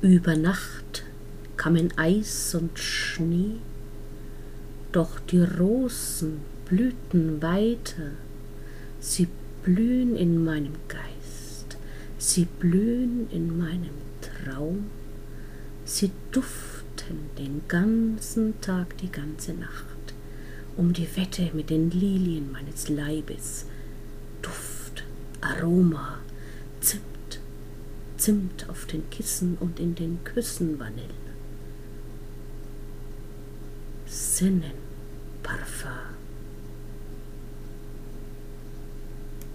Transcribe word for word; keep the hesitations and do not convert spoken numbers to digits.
Über Nacht kamen Eis und Schnee, doch die Rosen blühten weiter, sie blühen in meinem Geist, sie blühen in meinem Traum, sie duften den ganzen Tag, die ganze Nacht, um die Wette mit den Lilien meines Leibes, Duft, Aroma, Zimt, Zimt auf den Kissen und in den Küssen Vanille. Sinnen, Parfum.